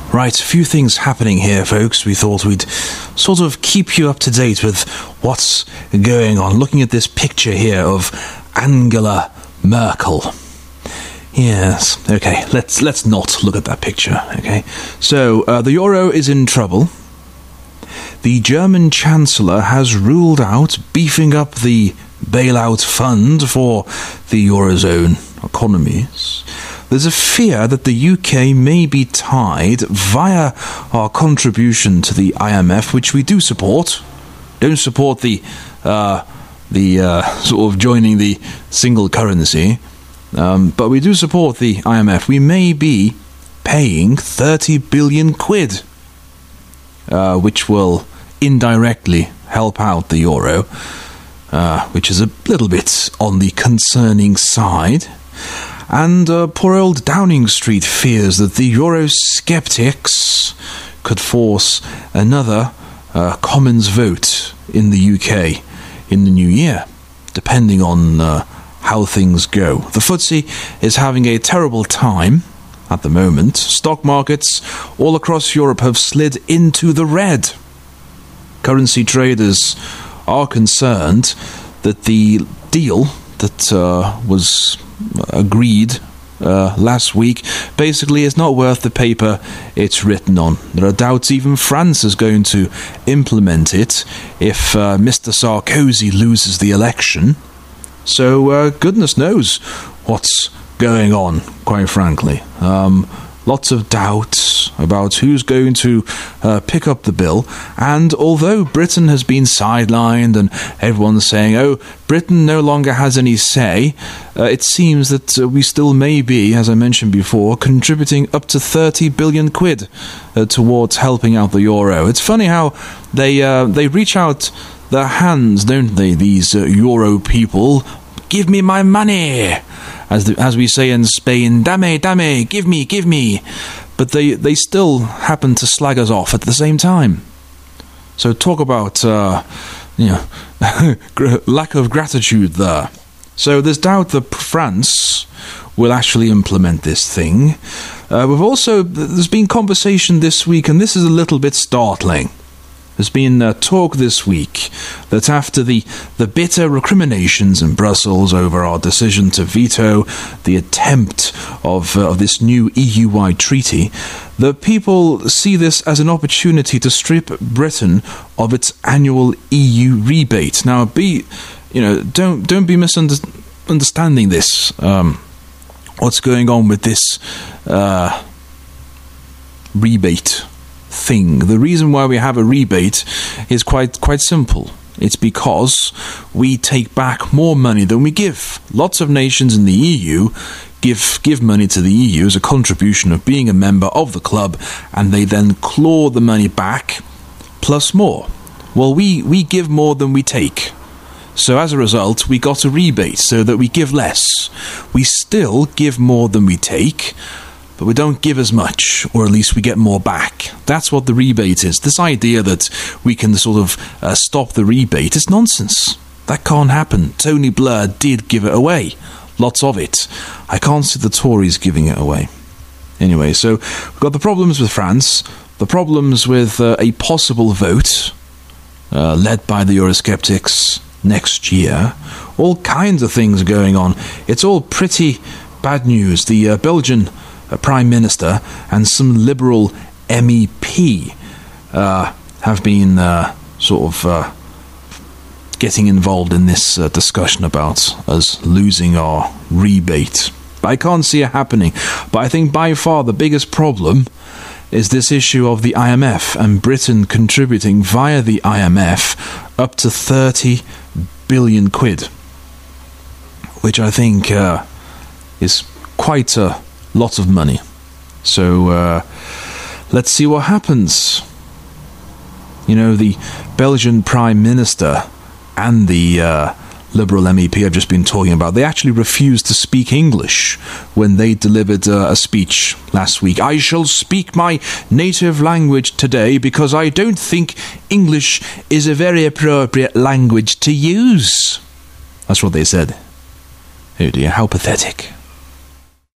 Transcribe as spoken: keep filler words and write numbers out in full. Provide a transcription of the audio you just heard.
Right, a few things happening here, folks. We thought we'd sort of keep you up to date with what's going on. Looking at this picture here of Angela Merkel. Yes, okay, let's let's not look at that picture, okay? So, uh, the euro is in trouble. The German Chancellor has ruled out beefing up the bailout fund for the Eurozone economies. There's a fear that the U K may be tied via our contribution to the I M F, which we do support. Don't support the uh, the uh, sort of joining the single currency, um, but we do support the I M F. We may be paying thirty billion quid, uh, which will indirectly help out the euro, uh, which is a little bit on the concerning side. And uh, poor old Downing Street fears that the Eurosceptics could force another uh, Commons vote in the U K in the new year, depending on uh, how things go. The F T S E is having a terrible time at the moment. Stock markets all across Europe have slid into the red. Currency traders are concerned that the deal that uh, was agreed uh, last week basically is not worth the paper it's written on. There are doubts even France is going to implement it if uh, Mister Sarkozy loses the election. So uh, goodness knows what's going on, quite frankly. Um, lots of doubts about who's going to uh, pick up the bill. And although Britain has been sidelined and everyone's saying, oh, Britain no longer has any say, uh, it seems that uh, we still may be, as I mentioned before, contributing up to thirty billion quid uh, towards helping out the euro. It's funny how they uh, they reach out their hands, don't they, these uh, euro people? Give me my money! As the, as we say in Spain, dame, dame, give me, give me. But they, they still happen to slag us off at the same time. So talk about, uh, you know, lack of gratitude there. So there's doubt that France will actually implement this thing. Uh, we've also, there's been conversation this week, and this is a little bit startling. There's been uh, talk this week that after the, the bitter recriminations in Brussels over our decision to veto the attempt of, uh, of this new E U-wide treaty, the people see this as an opportunity to strip Britain of its annual E U rebate. Now, be you know, don't don't be misunderstanding this. Um, what's going on with this uh, rebate thing? The reason why we have a rebate is quite quite simple. It's because we take back more money than we give. Lots of nations in the E U give give money to the E U as a contribution of being a member of the club, and they then claw the money back plus more. Well, we, we give more than we take. So as a result, we got a rebate so that we give less. We still give more than we take, but we don't give as much, or at least we get more back. That's what the rebate is. This idea that we can sort of uh, stop the rebate is nonsense. That can't happen. Tony Blair did give it away. Lots of it. I can't see the Tories giving it away. Anyway, so we've got the problems with France, the problems with uh, a possible vote uh, led by the Eurosceptics next year. All kinds of things going on. It's all pretty bad news. The uh, Belgian a Prime Minister and some Liberal M E P uh, have been uh, sort of uh, getting involved in this uh, discussion about us losing our rebate. But I can't see it happening. But I think by far the biggest problem is this issue of the I M F and Britain contributing via the I M F up to thirty billion quid, which I think uh, is quite a lot of money. So uh, let's see what happens. You know, the Belgian Prime Minister and the uh, Liberal M E P I've just been talking about, they actually refused to speak English when they delivered uh, a speech last week. I shall speak my native language today because I don't think English is a very appropriate language to use. That's what they said. Oh dear, how pathetic.